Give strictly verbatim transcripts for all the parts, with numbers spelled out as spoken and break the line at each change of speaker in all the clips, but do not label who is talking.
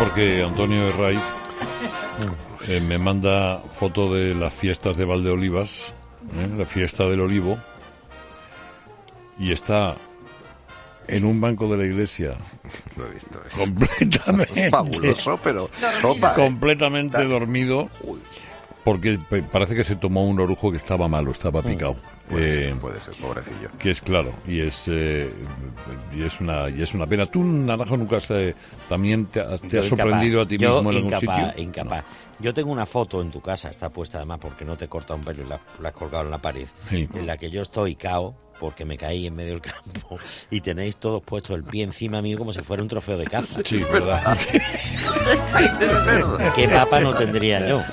porque Antonio Herraiz eh, me manda foto de las fiestas de Valdeolivas, eh, la fiesta del olivo, y está en un banco de la iglesia.
Lo he visto. Es
completamente
fabuloso, pero sopa,
completamente
¿eh?
dormido, porque parece que se tomó un orujo que estaba malo, estaba picado.
Puede,
eh,
ser, puede ser, pobrecillo.
Que es claro, y es eh, y es una y es una pena. ¿Tú, Naranjo, nunca se, también te, te has
incapaz,
sorprendido a ti mismo en algún
incapaz,
sitio?
Incapaz. No. Yo tengo una foto en tu casa, está puesta además porque no te corta un pelo y la, la has colgado en la pared,
sí.
En la que yo estoy cao porque me caí en medio del campo y tenéis todos puesto el pie encima mío como si fuera un trofeo de caza.
Sí, verdad.
¿Qué papa no tendría yo?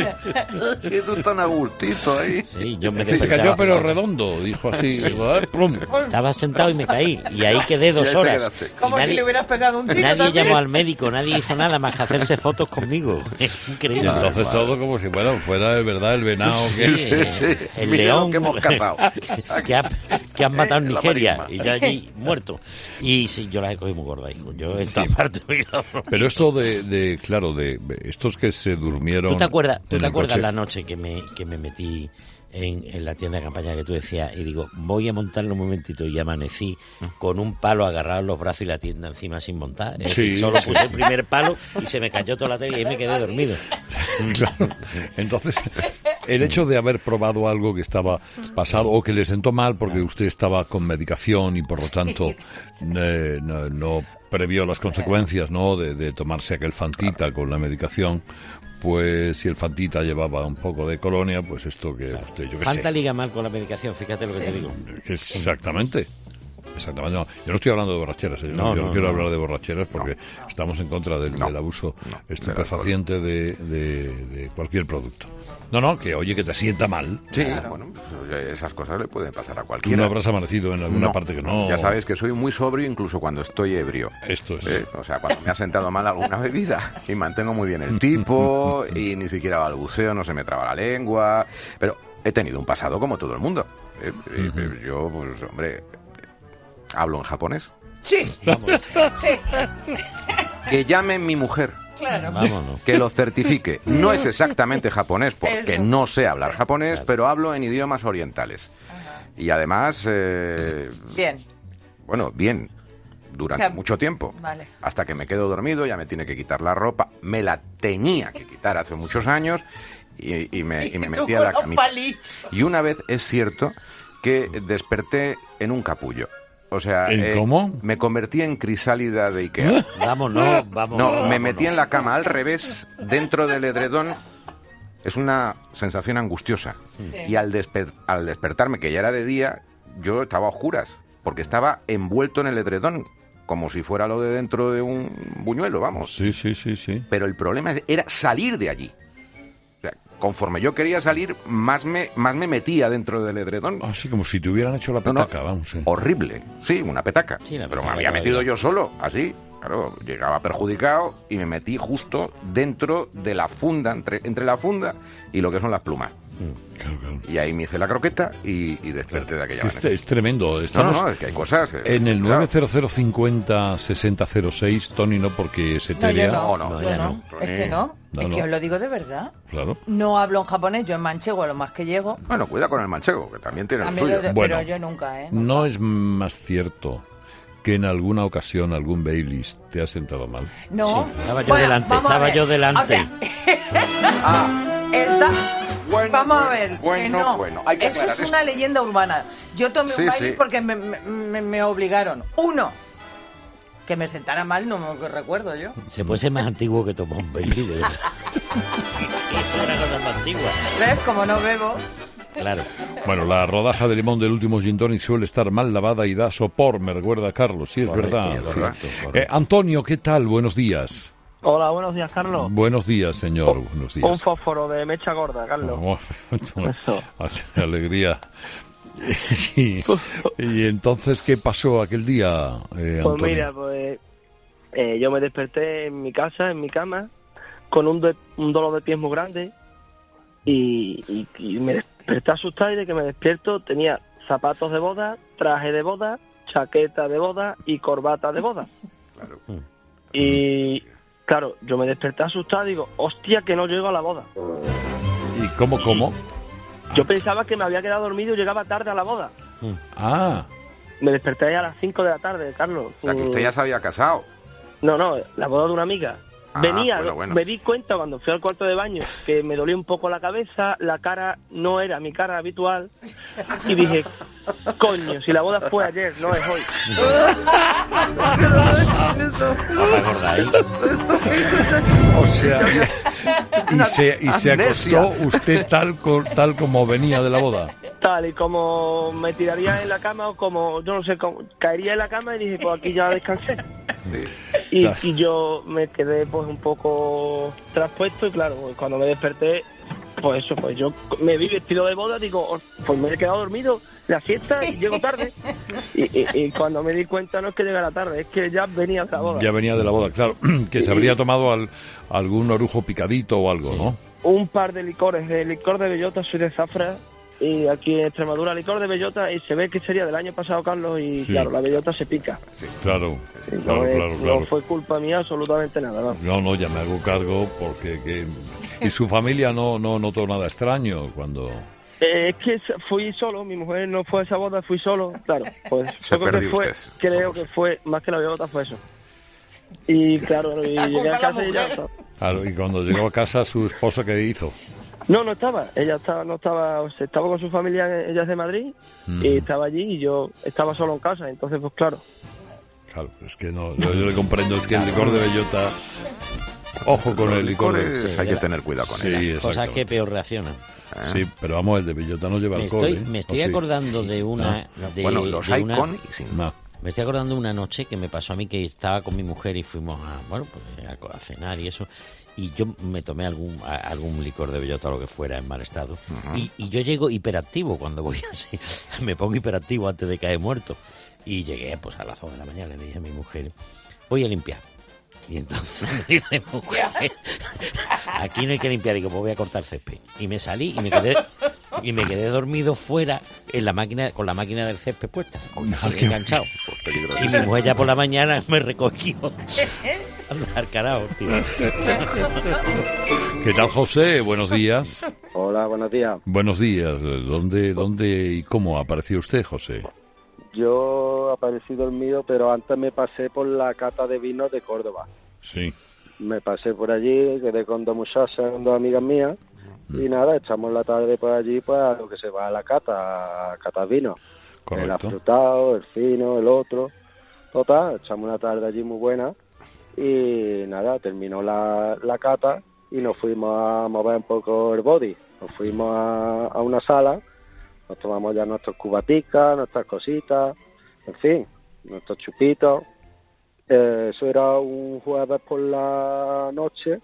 Y tú tan a gustito ahí.
Sí, yo me
Se cayó pero redondo, dijo así. Sí. Dijo, plum.
Estaba sentado y me caí. Y ahí quedé dos horas.
Como
nadie,
si le hubieras pegado un tiro.
Nadie
también.
llamó al médico, nadie hizo nada más que hacerse fotos conmigo. Es increíble.
Y entonces vale. todo como si bueno, fuera de verdad el venado que
sí, sí, sí. El Mira león
que hemos cazado.
que, ha, que han matado en Nigeria y yo allí muerto. Y sí, yo las he cogido muy gordas, hijo. Yo esta sí. parte me
Pero esto de, de, claro, de estos que se durmieron.
¿Tú te acuerdas, ¿tú te acuerdas la noche que me, que me metí en, en la tienda de campaña que tú decías y digo, voy a montarlo un momentito y amanecí con un palo agarrado en los brazos y la tienda encima sin montar? Es
sí,
decir, solo
sí.
puse el primer palo y se me cayó toda la tele y ahí me quedé dormido.
Claro. Entonces, el hecho de haber probado algo que estaba pasado o que le sentó mal porque usted estaba con medicación y por lo tanto eh, no, no previó las consecuencias, ¿no? De, de tomarse aquel Fantita con la medicación. Pues si el Fantita llevaba un poco de colonia, pues esto que
claro.
usted, yo que
Fanta
sé.
liga mal con la medicación, fíjate lo que sí. te digo.
Exactamente. Exactamente. No, yo no estoy hablando de borracheras, ¿eh?
no,
yo no,
no quiero
no.
hablar
de borracheras porque no. estamos en contra del,
no.
del abuso
no.
estupefaciente de, de, de cualquier producto. No, no, que oye, que te sienta mal.
Sí, claro. bueno, pues esas cosas le pueden pasar a cualquiera.
Tú no habrás amanecido en alguna
no,
parte que no.
Ya sabes que soy muy sobrio incluso cuando estoy ebrio.
Esto es.
¿Eh? O sea, cuando me ha sentado mal alguna bebida y mantengo muy bien el tipo y ni siquiera balbuceo, no se me traba la lengua. Pero he tenido un pasado como todo el mundo. ¿Eh? Uh-huh. Yo, pues, hombre, hablo en japonés.
Sí,
vamos.
Sí.
Que llame mi mujer.
Claro.
Vámonos.
Que lo certifique. No es exactamente japonés, porque Eso. no sé hablar japonés, claro. pero hablo en idiomas orientales. Ajá. Y además... Eh,
bien.
Bueno, bien. Durante o sea, mucho tiempo.
Vale.
Hasta que me quedo dormido, ya me tiene que quitar la ropa. Me la tenía que quitar hace muchos años y, y me, y me metí a la camita. Y una vez es cierto que desperté en un capullo. O sea,
¿En cómo?
Eh, me convertí en crisálida de Ikea.
Vámonos, vámonos.
No, me
vámonos.
metí en la cama al revés, dentro del edredón. Es una sensación angustiosa. Sí. Y al, desper- al despertarme, que ya era de día, yo estaba a oscuras, porque estaba envuelto en el edredón, como si fuera lo de dentro de un buñuelo, vamos.
Sí, sí, sí, sí.
Pero el problema era salir de allí. Conforme yo quería salir, más me más me metía dentro del edredón.
Así ah, como si te hubieran hecho la petaca, no, no, vamos. Sí.
Horrible, sí, una petaca.
Sí, la
Pero
petaca
me había metido yo solo, así. Claro, llegaba perjudicado y me metí justo dentro de la funda, entre, entre la funda y lo que son las plumas.
Claro, claro.
Y ahí me hice la croqueta y, y desperté de aquella
es,
manera.
Es tremendo. Estamos
no, no, no, es que hay cosas... Eh,
en el
claro.
nueve cero cero cincuenta sesenta cero seis, Tony, no porque se te
no,
vea.
No,
no,
no,
no,
no,
no.
Es que no.
No,
es
no.
que os lo digo de verdad.
Claro.
No hablo en japonés, yo en manchego a lo más que llego.
Bueno, cuida con el manchego, que también tiene
a
el suyo.
De,
bueno,
pero yo nunca, ¿eh? Nunca.
No es más cierto que en alguna ocasión algún Baileys te ha sentado mal.
No.
Sí, estaba yo
bueno,
delante, estaba yo delante.
O sea, ah, está...
Bueno,
Vamos a ver,
bueno,
que no.
bueno, hay que
eso es
esto.
una leyenda urbana. Yo tomé
sí,
un baile
sí.
porque me, me, me obligaron. Uno, que me sentara mal, no me recuerdo yo.
Se puede ser más antiguo que tomar un Bailey, de verdad. Es una cosa más antigua.
¿Ves? Como no bebo.
Claro.
Bueno, la rodaja de limón del último gin tonic suele estar mal lavada y da sopor, me recuerda Carlos. Sí, es
correcto,
verdad.
correcto,
Sí.
correcto.
Eh, Antonio, ¿qué tal? Buenos días.
Hola, buenos días, Carlos.
Buenos días, señor.
Un,
Buenos días.
Un fósforo de mecha gorda, Carlos.
Oh,
Eso.
Alegría. Sí. Y entonces, ¿qué pasó aquel día, eh, Antonio?
Pues mira, pues eh, yo me desperté en mi casa, en mi cama, con un, de, un dolor de pies muy grande y, y, y me desperté asustado y de que me despierto tenía zapatos de boda, traje de boda, chaqueta de boda y corbata de boda.
Claro.
Y claro, yo me desperté asustado y digo, hostia, que no llego a la boda.
¿Y cómo, cómo?
Yo pensaba que me había quedado dormido y llegaba tarde a la boda.
Ah.
Me desperté a las cinco de la tarde, Carlos.
O sea, que usted ya se había casado.
No, no, la boda de una amiga.
Ah,
Venía,
bueno, bueno.
me di cuenta cuando fui al cuarto de baño que me dolía un poco la cabeza, la cara no era mi cara habitual y dije, coño, si la boda fue ayer, no es hoy.
O sea, y se, y se acostó usted tal, co- tal como venía de la boda.
Tal y como me tiraría en la cama o como, yo no sé, cómo, caería en la cama y dije, pues aquí ya descansé. Y,
Claro.
y yo me quedé pues un poco traspuesto y claro, pues, cuando me desperté, pues eso, pues yo me vi vestido de boda, digo, oh, pues me he quedado dormido, la siesta y llego tarde. Y, y, y cuando me di cuenta no es que llegara tarde, es que ya venía de la boda.
Ya venía de la boda, claro. Que se habría tomado al, algún orujo picadito o algo, ¿no?
Un par de licores, de licor de bellota, soy de Zafra. Y aquí en Extremadura, licor de bellota, y se ve que sería del año pasado, Carlos, y
Sí.
claro, la bellota se pica.
Claro,
Sí, no,
claro,
es-
claro,
no
claro.
fue culpa mía absolutamente nada, ¿no?
No, no, ya me hago cargo porque... Que... Y su familia no, no notó nada extraño cuando...
Eh, es que fui solo, mi mujer no fue a esa boda, fui solo, claro, pues
Se
yo creo que
perdió
fue,
usted.
creo que fue, más que la bellota fue eso. Y claro, y
La
llegué
culpa
a
es la
casa y ya
mujer.
estaba.
Claro, y cuando llegó a casa, su esposa, ¿qué hizo?
No, no estaba, ella estaba, no estaba, o sea, estaba con su familia, ella es de Madrid,
Mm.
y estaba allí y yo estaba solo en casa, entonces pues claro.
Claro, es que no, yo, yo le comprendo, es que el licor de bellota... Ojo con el licor de...
Licores, hay que tener cuidado con
Sí,
ella.
Cosas
exacto.
que peor reaccionan.
Sí, pero vamos, el de bellota no lleva
Me
alcohol,
estoy,
¿eh?
me estoy
¿O sí?
acordando de una... de-
Bueno, los
de
hay
una-
con y sin.
No.
Me estoy acordando de una noche que me pasó a mí que estaba con mi mujer y fuimos a, bueno, pues a, a cenar y eso. Y yo me tomé algún a- algún licor de bellota o lo que fuera en mal estado. y, y yo llego hiperactivo cuando voy así. Me pongo hiperactivo antes de caer muerto. Y llegué pues a las dos de la mañana. Le dije a mi mujer, voy a limpiar. Y entonces me dice, mujer, aquí no hay que limpiar. Digo, pues voy a cortar césped. Y me salí y me quedé y me quedé dormido fuera en la máquina con la máquina del césped puesta, así,
qué-
enganchado. Y mi mujer ya por la mañana me recogió. Andar carajo, tío.
¿Qué tal, José? Buenos días.
Hola, buenos días.
Buenos días. ¿Dónde, dónde y cómo apareció usted, José?
Yo aparecí dormido, pero antes me pasé por la cata de vinos de Córdoba.
Sí.
Me pasé por allí, quedé con dos muchachas, con dos amigas mías, y nada, echamos la tarde por allí, pues a lo que se va a la cata, a catar vino. El
Correcto.
afrutado, el fino, el otro. Total, echamos una tarde allí muy buena, y nada, terminó la, la cata, y nos fuimos a mover un poco el body. Nos fuimos a, a una sala, nos tomamos ya nuestros cubaticas, nuestras cositas, en fin, nuestros chupitos. Eh, eso era un jueves por la noche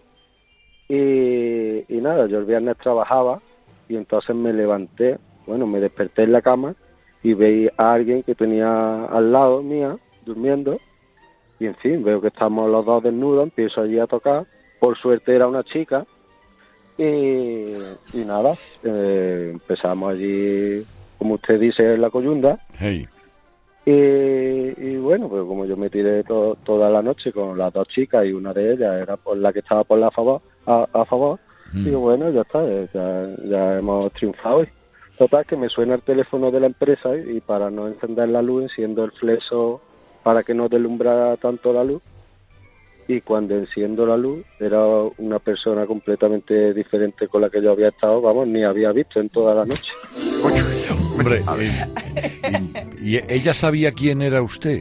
y, y nada, yo el viernes trabajaba y entonces me levanté, bueno, me desperté en la cama y veí a alguien que tenía al lado mía, durmiendo, y en fin, veo que estamos los dos desnudos, empiezo allí a tocar, por suerte era una chica, y, y nada, eh, empezamos allí, como usted dice, en la coyunda.
Hey.
Y, y bueno, pues como yo me tiré to- toda la noche con las dos chicas y una de ellas era por la que estaba por la favor, a, a favor,
Mm.
digo, bueno, ya está, ya, ya hemos triunfado hoy. Total, que me suena el teléfono de la empresa y, y para no encender la luz, enciendo el flexo para que no deslumbrara tanto la luz. Y cuando enciendo la luz, era una persona completamente diferente con la que yo había estado, vamos, ni había visto en toda la noche.
Hombre, eh, y, y ella sabía quién era usted.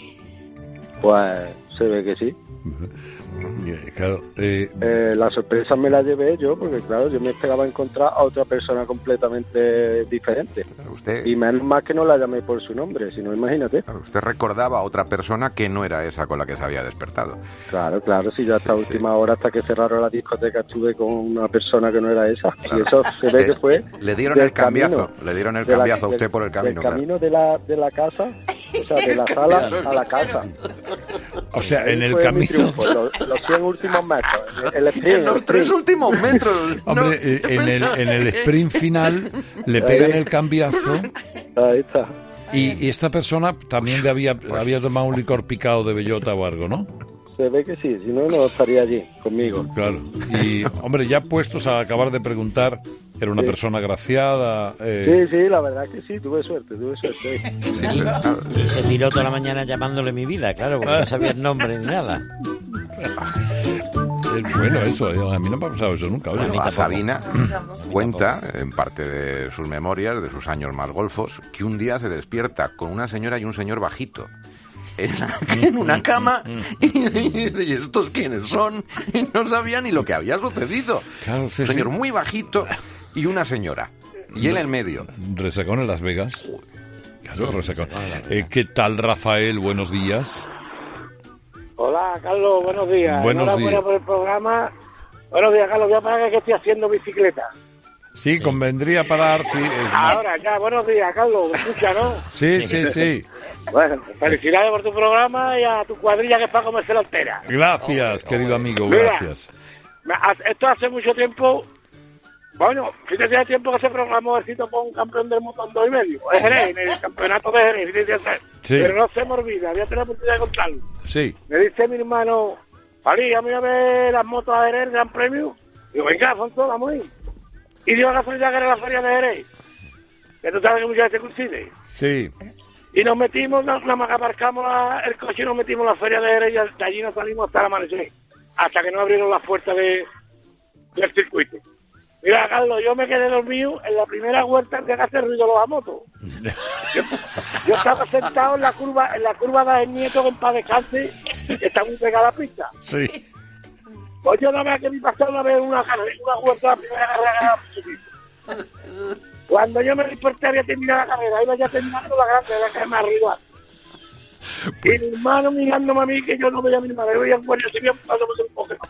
Pues se ve que sí.
Eh, Claro, eh,
Eh, la sorpresa me la llevé yo, porque claro, yo me esperaba encontrar a otra persona completamente diferente.
Usted,
Y menos mal que no la llamé por su nombre, si no, imagínate.
claro, usted recordaba a otra persona que no era esa con la que se había despertado.
Claro, claro, si ya hasta
Sí, sí.
última hora, hasta que cerraron la discoteca, estuve con una persona que no era esa. Y eso se ve que fue...
Le dieron
del
el cambiazo,
camino,
le dieron el
de la-
cambiazo a usted
del-
por el camino.
Del
claro.
camino de la, de la casa, o sea, de la sala a la casa.
o sea, en
Ahí
el
fue mi
camino...
triunfo, los, los cien últimos metros, el, el sprint, el sprint.
últimos metros.
Hombre, eh, en, el, en el sprint final le pegan el cambiazo
Ahí está.
y, y esta persona también le había, había tomado un licor picado de bellota o algo, ¿no?
se ve que sí, si no, no estaría allí conmigo.
Claro. Y, hombre, ya puestos a acabar de preguntar, era una
Sí.
persona agraciada. Eh...
Sí, sí, la verdad que sí, tuve suerte, tuve suerte.
Sí, claro.
Y se tiró toda la mañana llamándole mi vida, claro, porque no sabía el nombre ni nada.
Es bueno eso, eh, a mí no me ha pasado eso nunca. Oye,
Bueno, a
tampoco.
Sabina cuenta, en parte de sus memorias, de sus años más golfos, que un día se despierta con una señora y un señor bajito en, la- en una cama y dice, ¿y estos quiénes son? Y no sabía ni lo que había sucedido.
Claro, sí,
Un señor
sí.
muy bajito y una señora. Y él en medio.
Resacón en Las Vegas. Claro, resacón. Eh, ¿Qué tal, Rafael? Buenos días.
Hola, Carlos, buenos días.
Buenos
Enhorabuena
días.
por el programa. Buenos días, Carlos. Voy a parar que estoy haciendo bicicleta.
Sí, convendría parar, sí. eh,
Ahora, ya, buenos días, Carlos. ¿Me escucha, no?
Sí, sí, sí.
Bueno, felicidades por tu programa y a tu cuadrilla que es para comerse la entera.
Gracias, querido amigo,
Mira.
gracias.
Me- ha- Esto hace mucho tiempo. Bueno, fíjate el tiempo que se programó el sitio con un campeón del mundo en dos y medio. Es Jerez, en el campeonato de Jerez. fíjate.
Sí.
Pero no se me olvida, voy a tener la oportunidad de contarlo.
Sí.
Me dice mi hermano, Pali, a mí a ver las motos a Jerez, el Gran Premio. Digo, venga, Alfonso, vamos a ir. Y dio la casualidad que era la feria de Jerez. Que tú sabes que muchas veces coincide.
Sí.
Y nos metimos, nada más que aparcamos la- el coche y nos metimos en la feria de Jerez y de allí nos salimos hasta el amanecer. Hasta que no abrieron las puertas de, del circuito. Mira, Carlos, yo me quedé dormido en la primera vuelta que hace ruido los a moto. Yo, yo estaba sentado en la curva, en la curva de el nieto que en paz descanse, que está muy pegada a la pista.
Sí.
Pues yo no veo que mi pastor una vez una, carrera- una vuelta, la primera carrera que ganaba. Cuando yo me desperté había terminado la carrera, iba ya terminando la grande, la que me arriba. Y mi hermano mirándome a mí, que yo no veía a mi hermano, yo veía un guardia civil pasándome un poco.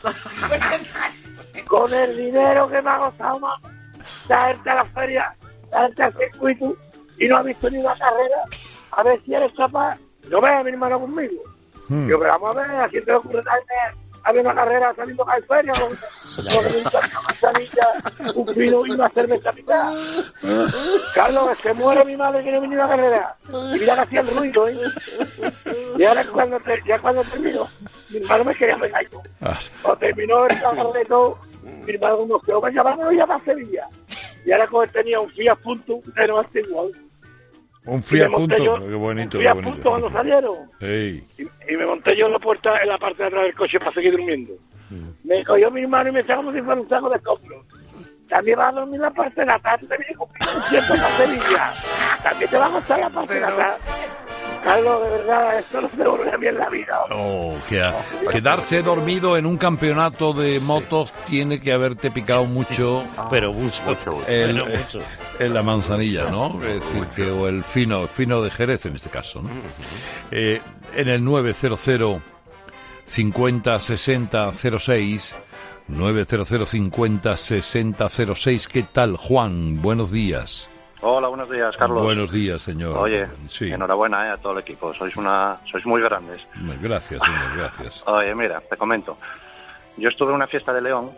Con el dinero que me ha costado más, traerte a la feria, traerte al circuito, y no ha visto ni una carrera, a ver si eres capaz. No veas a mi hermano conmigo.
Hmm.
Yo, pero vamos a ver, ¿a quién te le ocurre traerte a ver una carrera saliendo a la feria? Lo que me gusta es una manzanilla, un vino y una cerveza picada. Carlos, se muere mi madre que no vino a la carrera. Y mira que hacía el ruido, ¿eh? Y ahora cuando, te, ya cuando terminó, mi hermano me quería pegar.
Ah,
O terminó el carrera y todo, mi hermano como que, venga, vamos ya para Sevilla. Y ahora como él tenía un Fiat Punto, pero antiguo.
un
Y
Fiat
me monté
Punto.
yo-
Qué bonito,
un
qué
Fiat Punto
bonito.
cuando salieron.
Ey.
Y, y me monté yo en la puerta, en la parte de atrás del coche para seguir durmiendo. Me cogió mi hermano y me echó como si fuera un saco de escombros. También vas a dormir la parte de la tarde, me dijo, siempre para Sevilla. También te va a gustar la parte de la tarde. Carlos, de verdad, esto no se vuelve a mí en la vida.
Oh, que a- quedarse dormido en un campeonato de motos tiene que haberte picado mucho
Pero mucho,
el-
pero mucho.
en la manzanilla, ¿no? Es decir, que, o el fino, fino de Jerez en este caso, ¿no? Eh, en el nueve cero cero cincuenta sesenta cero seis, nueve cero cero cincuenta sesenta cero seis, ¿qué tal, Juan? Buenos días.
Hola, buenos días, Carlos.
Buenos días, señor.
Oye,
Sí.
enhorabuena eh, a todo el equipo. Sois una, sois muy grandes.
Gracias, señor, gracias.
Oye, mira, te comento. Yo estuve en una fiesta de León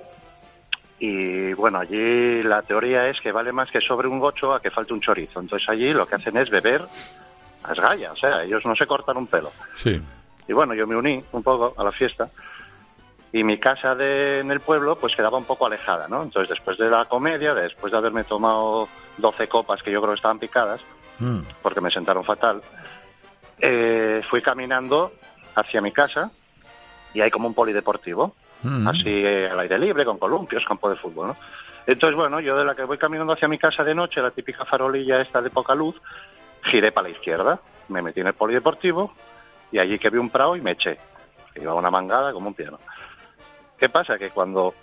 y, bueno, allí la teoría es que vale más que sobre un gocho a que falte un chorizo. Entonces allí lo que hacen es beber a esgalla, o sea, ellos no se cortan un pelo.
Sí.
Y bueno, yo me uní un poco a la fiesta y mi casa de, en el pueblo pues quedaba un poco alejada, ¿no? Entonces después de la comedia, después de haberme tomado doce copas que yo creo que estaban picadas,
Mm.
porque me sentaron fatal, eh, fui caminando hacia mi casa y hay como un polideportivo,
Mm.
así eh, al aire libre, con columpios, campo de fútbol, ¿no? Entonces, bueno, yo de la que voy caminando hacia mi casa de noche, la típica farolilla esta de poca luz, giré para la izquierda, me metí en el polideportivo y allí que vi un prado y me eché. Iba una mangada como un piano. ¿Qué pasa? Que cuando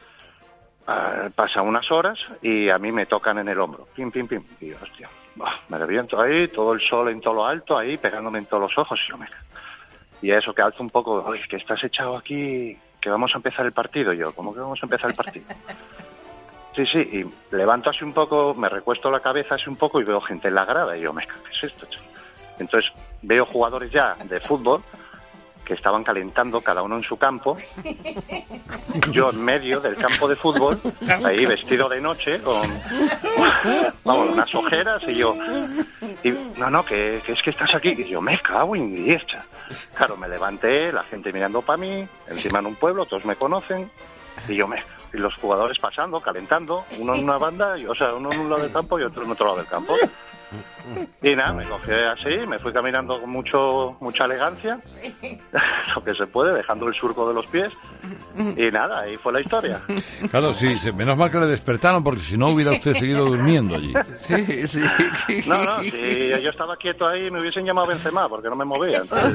uh, pasan unas horas y a mí me tocan en el hombro, pim, pim, pim, y yo, hostia, bah, me reviento ahí, todo el sol en todo lo alto, ahí pegándome en todos los ojos, y yo me... Y eso que alzo un poco, oye, que estás echado aquí, que vamos a empezar el partido. Yo, ¿cómo que vamos a empezar el partido? Sí, sí, y levanto así un poco, me recuesto la cabeza así un poco y veo gente en la grada, y yo, me cago, ¿qué es esto, chaval? Entonces veo jugadores ya de fútbol que estaban calentando cada uno en su campo, yo en medio del campo de fútbol, ahí vestido de noche, con, vamos, unas ojeras, y yo, Y, no, no, que, que es que estás aquí. Y yo, me cago en diez. Claro, me levanté, la gente mirando para mí, encima en un pueblo, todos me conocen, y yo me... Y los jugadores pasando, calentando, uno en una banda, y, o sea, uno en un lado del campo y otro en otro lado del campo. Y nada, me cogí así, me fui caminando con mucho mucha elegancia, lo que se puede, dejando el surco de los pies, y nada, ahí fue la historia.
Claro, sí, menos mal que le despertaron, porque si no hubiera usted seguido durmiendo allí.
Sí, sí.
No, no, si yo estaba quieto ahí me hubiesen llamado Benzema, porque no me movía. Entonces,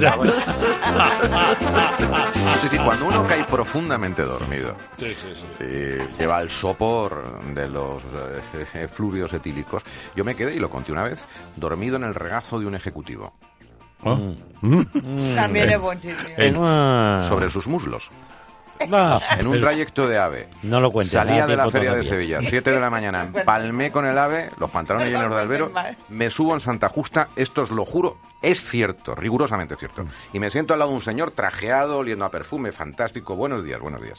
sí, sí, cuando uno cae profundamente dormido,
sí, sí, sí.
Eh, lleva el sopor de los eh, efluvios etílicos, yo me quedé, y lo conté una vez, dormido en el regazo de un ejecutivo.
¿Ah?
Mm. También es buen sitio.
En, sobre sus muslos.
Ah,
en un trayecto de AVE.
No lo cuentes.
Salía de la feria todavía. de Sevilla, siete de la mañana, palmé con el AVE, los pantalones llenos de albero, me subo en Santa Justa, esto os lo juro, es cierto, rigurosamente cierto. Y me siento al lado de un señor trajeado, oliendo a perfume, fantástico, buenos días, buenos días.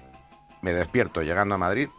Me despierto llegando a Madrid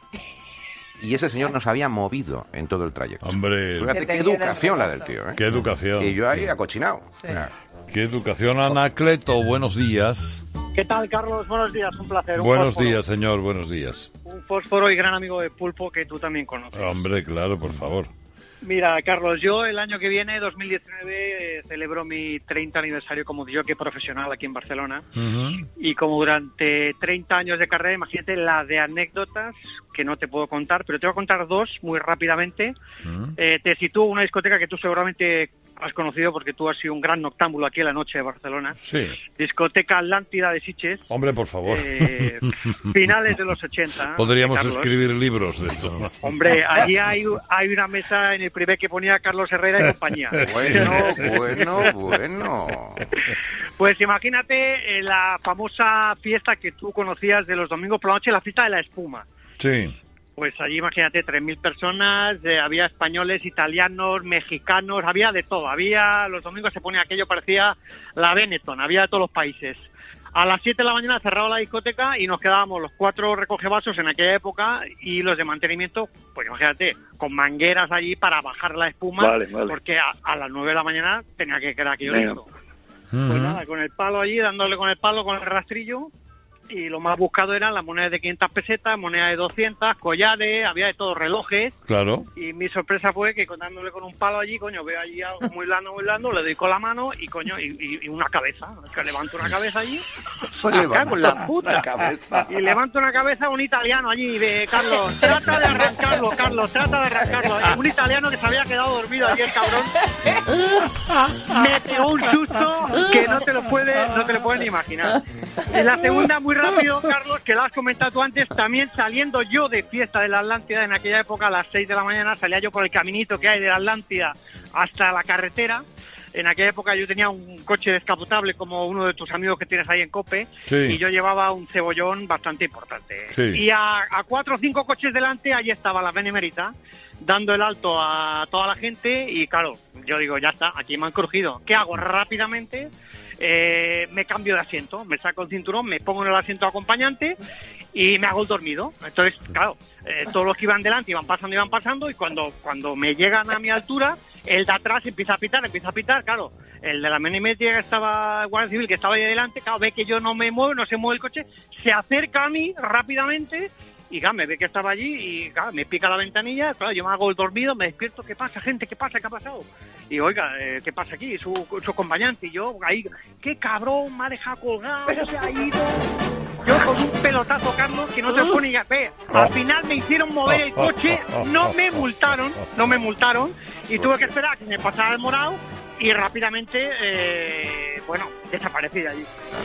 y ese señor no se había movido en todo el trayecto.
Hombre,
fíjate qué educación la del tío, ¿eh?
Qué educación.
Y yo ahí acochinado.
Sí.
Qué educación, Anacleto, buenos días.
¿Qué tal, Carlos? Buenos días, un placer. Un
buenos
fósforo.
días, señor, buenos días.
Un fósforo y gran amigo de Pulpo que tú también conoces.
Hombre, claro, por favor.
Mira, Carlos, yo el año que viene, dos mil diecinueve, eh, celebro mi treinta aniversario como jockey profesional aquí en Barcelona.
Uh-huh.
Y como durante treinta años de carrera, imagínate la de anécdotas que no te puedo contar, pero te voy a contar dos muy rápidamente. Uh-huh. Eh, te sitúo una discoteca que tú seguramente has conocido porque tú has sido un gran noctámbulo aquí en la noche de Barcelona.
Sí.
Discoteca Atlántida de Sitges.
Hombre, por favor.
Eh, finales de los ochenta.
Podríamos
Carlos.
escribir libros de esto.
Hombre, allí hay, hay una mesa en el privé que ponía Carlos Herrera y compañía.
Bueno, bueno, bueno.
Pues imagínate eh, la famosa fiesta que tú conocías de los domingos por la noche, la fiesta de la espuma.
Sí.
Pues allí imagínate tres mil personas, eh, había españoles, italianos, mexicanos, había de todo. Había, los domingos se ponía aquello, parecía la Benetton, había de todos los países. A las siete de la mañana cerraba la discoteca y nos quedábamos los cuatro recogevasos en aquella época y los de mantenimiento, pues imagínate, con mangueras allí para bajar la espuma,
vale, vale.
porque a, a las nueve de la mañana tenía que quedar aquello listo.
Uh-huh.
Pues nada, con el palo allí, dándole con el palo, con el rastrillo. Y lo más buscado eran las monedas de quinientas pesetas, monedas de doscientas, collares, había de todos, relojes.
Claro.
Y mi sorpresa fue que dándole con un palo allí, coño, veo allí algo muy blando, muy blando, le doy con la mano y, coño, y, y, y una cabeza. Que levanto una cabeza allí.
Se
acá, con la puta.
Una cabeza.
Y levanto una cabeza un italiano allí, de Carlos, trata de arrancarlo, Carlos, trata de arrancarlo. Un italiano que se había quedado dormido allí, el cabrón. Me pegó un susto que no te lo puedes, no te lo puedes ni imaginar. Y la segunda, muy rápido, Carlos, que lo has comentado tú antes, también saliendo yo de fiesta de la Atlántida, en aquella época a las seis de la mañana, salía yo por el caminito que hay de la Atlántida hasta la carretera. En aquella época yo tenía un coche descapotable como uno de tus amigos que tienes ahí en COPE,
sí.
Y yo llevaba un cebollón bastante importante.
Sí.
Y a, a cuatro o cinco coches delante, allí estaba la Benemérita, dando el alto a toda la gente y claro, yo digo, ya está, aquí me han crujido. ¿Qué hago? Rápidamente eh, me cambio de asiento, me saco el cinturón, me pongo en el asiento acompañante y me hago el dormido. Entonces, claro, eh, todos los que iban delante iban pasando, iban pasando y cuando, cuando me llegan a mi altura, el de atrás empieza a pitar, empieza a pitar, claro. El de la Benemérita que estaba, Guardia Civil, que estaba ahí adelante, claro, ve que yo no me muevo, no se mueve el coche, se acerca a mí rápidamente y claro, me ve que estaba allí y claro, me pica la ventanilla, claro, yo me hago el dormido, me despierto, ¿qué pasa, gente? ¿Qué pasa? ¿Qué ha pasado? Y oiga, eh, ¿qué pasa aquí? Su, su acompañante y yo ahí, qué cabrón, me ha dejado colgado, se ha ido. Yo con un pelotazo, Carlos, que no se pone ya ve. Al final me hicieron mover el coche, no me multaron, no me multaron y tuve que esperar a que me pasara el morado y rápidamente, eh, bueno, desaparecí de allí.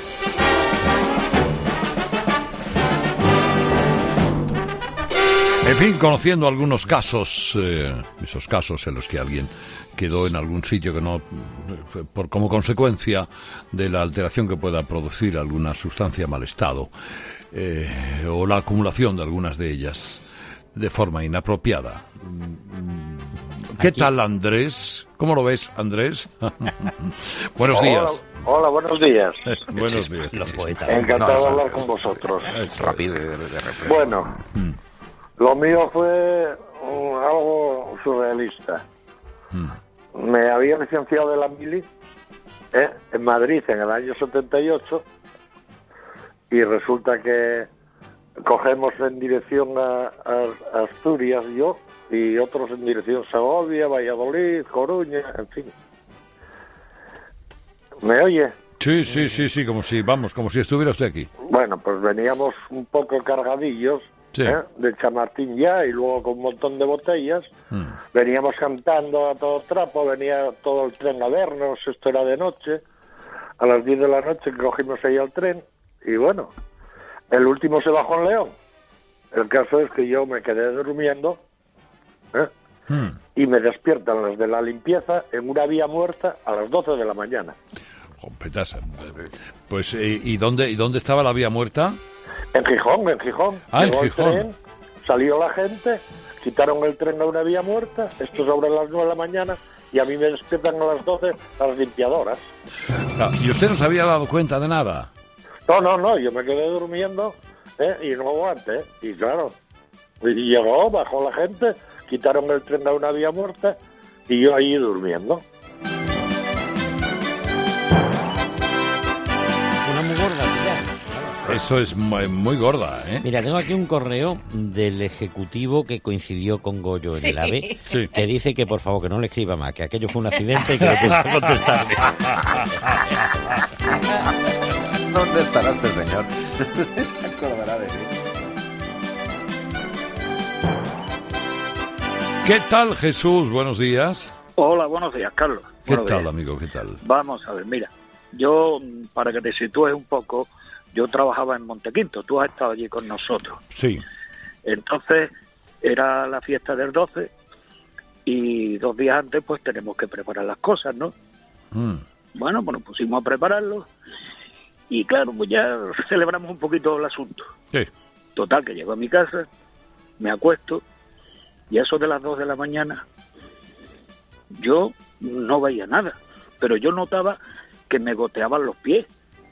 En fin, conociendo algunos casos, eh, esos casos en los que alguien quedó en algún sitio que no, por como consecuencia de la alteración que pueda producir alguna sustancia mal estado, eh, o la acumulación de algunas de ellas de forma inapropiada. ¿Qué Aquí. tal, Andrés? ¿Cómo lo ves, Andrés? Buenos
hola,
días.
Hola, buenos días.
Eh, buenos días.
Los poetas.
Encantado
no,
de hablar con vosotros.
Rápido de, de, de
Bueno, mm. lo mío fue um, algo surrealista.
Mm.
me había licenciado de la mili ¿eh? en Madrid en el año setenta y ocho y resulta que cogemos en dirección a, a, a Asturias yo y otros en dirección Segovia, Valladolid, Coruña, en fin. ¿Me oye?
Sí, sí, sí, sí, como si, vamos, como si estuviera usted aquí.
Bueno, pues veníamos un poco cargadillos
sí.
¿eh? de Chamartín ya y luego con un montón de botellas. Mm. Veníamos cantando a todo trapo, venía todo el tren a vernos, esto era de noche. A las diez de la noche cogimos ahí al tren y bueno, el último se bajó en León. El caso es que yo me quedé durmiendo ¿eh? mm. y me despiertan las de la limpieza en una vía muerta a las doce de la mañana.
Petasa. Pues, ¿y dónde, ¿y dónde estaba la vía muerta?
En Gijón, en Gijón.
Ah,
Llegó
en Gijón.
El tren, salió la gente, quitaron el tren a una vía muerta, esto sobre las nueve de la mañana, y a mí me despiertan a las doce las limpiadoras.
Ah, ¿y usted no se había dado cuenta de nada?
No, no, no, yo me quedé durmiendo ¿eh? y no aguanté, ¿eh? y claro, y llegó, bajó la gente, quitaron el tren a una vía muerta, y yo ahí durmiendo.
Muy gorda, ya.
Eso es muy, muy gorda, ¿eh?
Mira, tengo aquí un correo del ejecutivo que coincidió con Goyo en
sí.
el AVE,
sí.
que dice que por favor que no le escriba más, que aquello fue un accidente y que no piensa contestarle.
¿Dónde estará este señor? Acordará de mí.
¿Qué tal, Jesús? Buenos días.
Hola, buenos días, Carlos.
¿Qué
buenos
tal,
días.
amigo? ¿Qué tal?
Vamos a ver, mira. Yo, para que te sitúes un poco, yo trabajaba en Montequinto, tú has estado allí con nosotros.
Sí.
Entonces, era la fiesta del doce y dos días antes pues tenemos que preparar las cosas, ¿no?
Mm.
Bueno, pues nos pusimos a prepararlo y claro, pues ya celebramos un poquito el asunto.
Sí.
Total, que llego a mi casa, me acuesto y a eso de las dos de la mañana yo no veía nada, pero yo notaba que me goteaban los pies.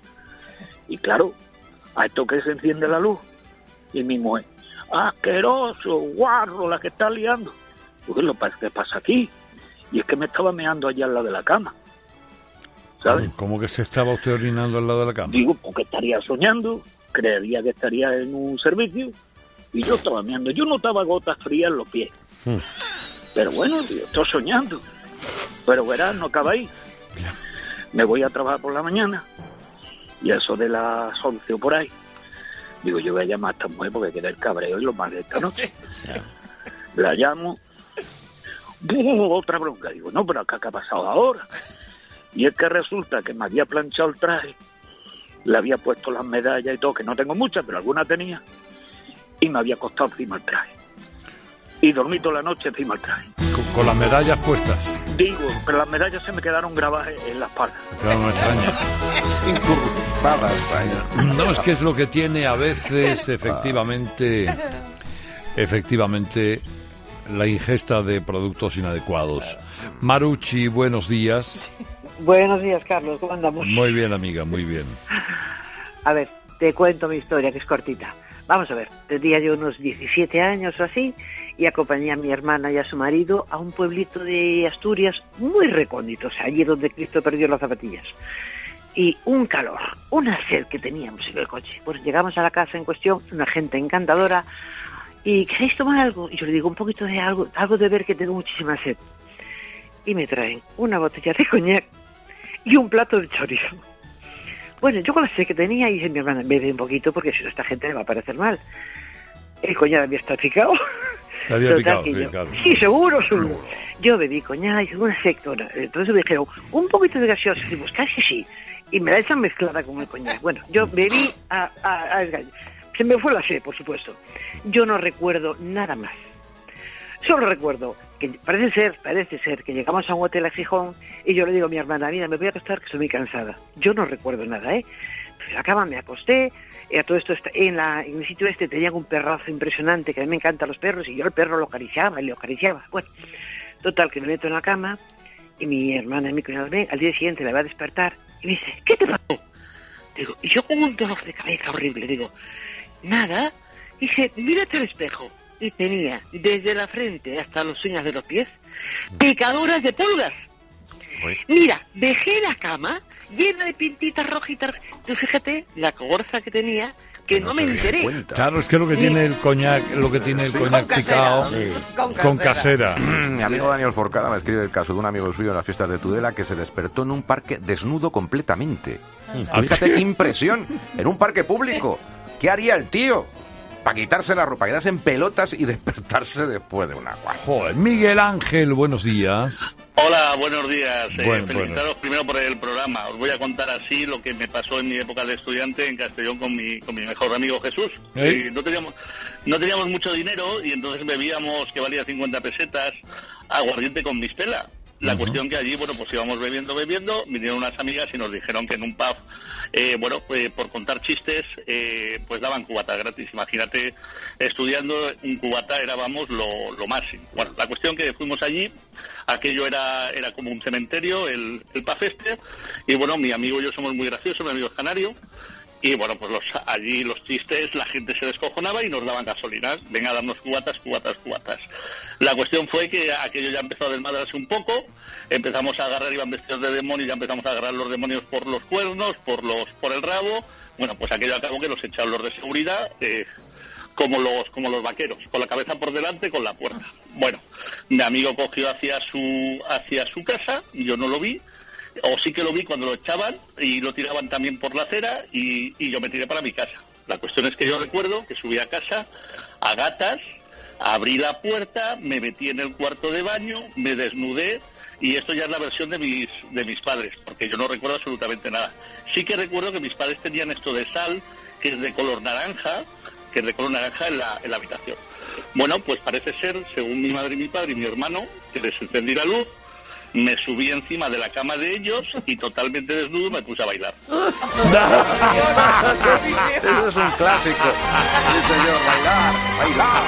Y claro, a esto que se enciende la luz y mi mujer, asqueroso, guarro, la que está liando. Pues lo que pasa aquí, y es que me estaba meando allá al lado de la cama, ¿sabes?
¿Cómo que se estaba usted orinando al lado de la cama?
Digo, porque estaría soñando, creería que estaría en un servicio, y yo estaba meando. Yo notaba gotas frías en los pies. Hmm. Pero bueno, tío, estoy soñando. Pero verás, no acaba ahí. Yeah. Me voy a trabajar por la mañana y a eso de las once o por ahí, digo, yo voy a llamar a esta mujer porque queda el cabreo y lo más de esta noche. La llamo, otra bronca, digo, no, pero acá, ¿qué ha pasado ahora? Y es que resulta que me había planchado el traje, le había puesto las medallas y todo, que no tengo muchas, pero algunas tenía, y me había acostado encima el traje. Y dormí toda la noche encima del traje.
Con, con las medallas puestas.
Digo, pero las medallas se me quedaron grabadas en la espalda.
Claro, no extraña.
Incurvadas, extraña.
No, es que es lo que tiene a veces, efectivamente, efectivamente, la ingesta de productos inadecuados. Marucci, buenos días.
Buenos días, Carlos, ¿cómo andamos?
Muy bien, amiga, muy bien.
A ver, te cuento mi historia, que es cortita. Vamos a ver, tenía yo unos diecisiete años o así, y acompañé a mi hermana y a su marido a un pueblito de Asturias muy recóndito, o sea, allí donde Cristo perdió las zapatillas. Y un calor, una sed que teníamos en el coche. Pues llegamos a la casa en cuestión, una gente encantadora, y ¿queréis tomar algo? Y yo le digo, un poquito de algo, algo de ver que tengo muchísima sed. Y me traen una botella de coñac y un plato de chorizo. Bueno, yo con la sed que tenía, y dije mi hermana, bebe un poquito porque si no esta gente le va a parecer mal. El coñac había estado picado.
Te había picado,
sí,
sí,
yo,
claro.
Sí, seguro, seguro. Yo bebí coñac y una sectora. Entonces me dijeron, un poquito de gaseosa. Y pues casi sí. Y me la echan mezclada con el coñac. Bueno, yo bebí a, a, a esgallo. Se me fue la sed, por supuesto. Yo no recuerdo nada más. Solo recuerdo que parece ser, parece ser que llegamos a un hotel a Gijón y yo le digo a mi hermana, mira, me voy a acostar que estoy muy cansada. Yo no recuerdo nada, ¿eh? Pues acá me acosté, y a todo esto en, la, en el sitio este tenían un perrazo impresionante, que a mí me encantan los perros, y yo el perro lo acariciaba y lo acariciaba. Bueno, total, que me meto en la cama y mi hermana y mi cuñado ven, al día siguiente la va a despertar y me dice, ¿qué te pasó?
Digo, y yo con un dolor de cabeza horrible, digo, nada. Dice, mírate al espejo. Y tenía, desde la frente hasta las uñas de los pies, picaduras de pulgas. Mira, dejé la cama llena de pintitas rojitas. Tú fíjate la cogorza que tenía, que no, no me enteré.
Claro, es que lo que tiene el coñac, lo que tiene el sí, coñac con picado,
casera, sí. con,
con casera.
Mi amigo Daniel Forcada me escribe el caso de un amigo suyo en las fiestas de Tudela que se despertó en un parque desnudo completamente. Fíjate qué impresión, en un parque público. ¿Qué haría el tío? Para quitarse la ropa, quedarse en pelotas y despertarse después de una agua.
Joder, Miguel Ángel, buenos días.
Hola, buenos días. Eh,
Buen,
felicitaros
bueno.
primero por el programa. Os voy a contar así lo que me pasó en mi época de estudiante en Castellón con mi, con mi mejor amigo Jesús.
¿Eh?
Y no teníamos, no teníamos mucho dinero y entonces bebíamos, que valía cincuenta pesetas, aguardiente con mistela. La uh-huh. cuestión que allí, bueno, pues íbamos bebiendo, bebiendo, vinieron unas amigas y nos dijeron que en un pub, eh, bueno, eh, por contar chistes, eh, pues daban cubatas gratis. Imagínate, estudiando un cubata era, vamos, lo, lo máximo. Bueno, la cuestión que fuimos allí, aquello era era como un cementerio, el, el pub este, y bueno, mi amigo y yo somos muy graciosos, mi amigo es canario, y bueno, pues los, allí los chistes, la gente se descojonaba y nos daban gasolina. Venga a darnos cubatas, cubatas, cubatas. La cuestión fue que aquello ya empezó a desmadrarse un poco, empezamos a agarrar, iban vestidos de demonio, ya empezamos a agarrar los demonios por los cuernos, por los por el rabo. Bueno, pues aquello acabó que los echaron los de seguridad, eh, como los como los vaqueros, con la cabeza por delante, con la puerta. Bueno, mi amigo cogió hacia su hacia su casa, yo no lo vi, o sí que lo vi cuando lo echaban y lo tiraban también por la acera y, y yo me tiré para mi casa. La cuestión es que yo recuerdo que subí a casa a gatas, abrí la puerta, me metí en el cuarto de baño, me desnudé y esto ya es la versión de mis de mis padres, porque yo no recuerdo absolutamente nada. Sí que recuerdo que mis padres tenían esto de sal, que es de color naranja, que es de color naranja en la, en la habitación. Bueno, pues parece ser, según mi madre y mi padre y mi hermano, que les encendí la luz, me subí encima de la cama de ellos y totalmente desnudo me puse a bailar.
Eso es un clásico. Sí, señor, bailar, bailar.